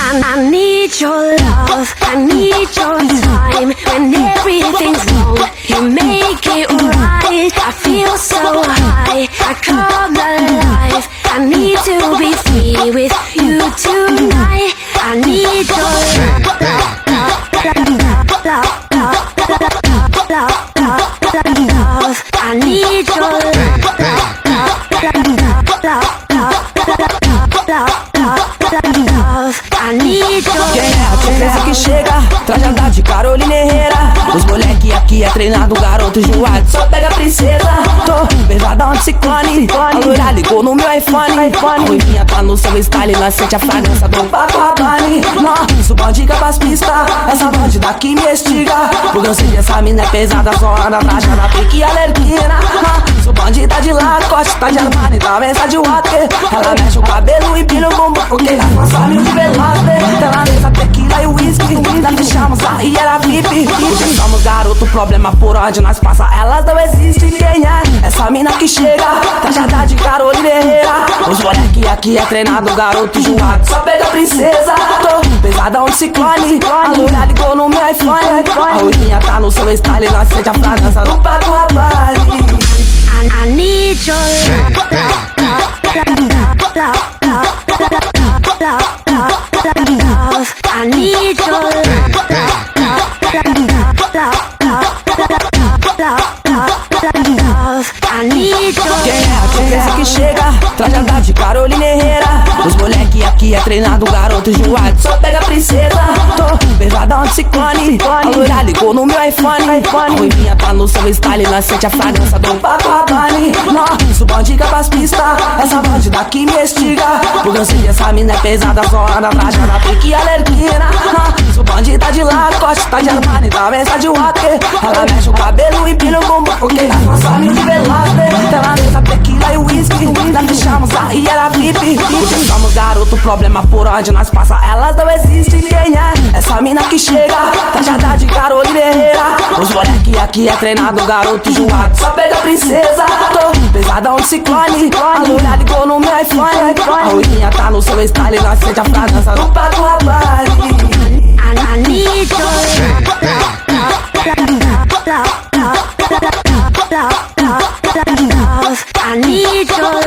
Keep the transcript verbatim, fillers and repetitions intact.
I, I need your love, I need your time. When everything's wrong, you make it right. I feel so high, I come alive. I need to be free with you tonight. I need your love, love, love, love, love, love, love, love, love. I need your love, love, love, love, love, love, love, love. I need your love. Quem é a princesa que chega? Trajada de Carolina Herrera. Os moleque aqui é treinado, garoto enjoado, só pega a princesa. Tô pesadão de ciclone, a loira ligou no meu iPhone. A ruivinha tá no seu style, nós sente a fragrância do Paco Rabanne. Nossa, o bandiga pras pistas, essa bandida aqui me estiga. Porque eu sei que essa mina é pesada, só anda trajada, pique alerquina. Sou bandida de Lacoste, tá de Armani, tá mesa de water. Ela mexe o cabelo e pira o bumbum, porque ela lança mil de velado. Ela mesa tequila e whisky, nós deixamos a e era V I P. Porque somos garoto, problema por onde nós passa, elas não existem. Quem é essa mina que chega? Trajada de Carolina Herrera. Os moleque aqui é treinado, garoto enjoado, só pega a princesa. Tô pesadão de ciclone, a loira ligou no meu iPhone. A ruivinha tá no seu style, nós sente a fragrância do Paco Rabanne. I, I need your love, love, love, love, love, love, love, love. I need your love, love, love, love, love, love. I need your love. Quem é a princesa que chega? Trajada de Carolina Herrera. Os moleque aqui é treinado, garoto enjoado, só pega a princesa. Tô pesadão de ciclone, a loira ligou no meu iPhone. A ruivinha tá no seu style, nós sente a fragrância do Paco Rabanne. Nossa, o bandiga pras pistas, essa bandida aqui me estiga. Porque eu sei que essa mina é pesada, só anda trajada, pique alerquina. Sou bandida de Lacoste, tá de Armani, tá mesa de water. Ela mexe o cabelo e pira o bumbum, porque ela lança mil de velado. Ela mesa tequila e whisky, nós deixamos a e era V I P. Porque somos garoto, problema por onde nós passa, elas não existem. Quem é essa mina que chega? Trajada de Carolina Herrera. Os moleque aqui é treinado, garoto enjoado, só pega a princesa. Tô pesadão de ciclone, a loira ligou no meu iPhone. A ruivinha tá no seu style, nós sente a fragrância do Paco Rabanne. I, I need your love, love, love, love, love, love, love, love, love, love. I need your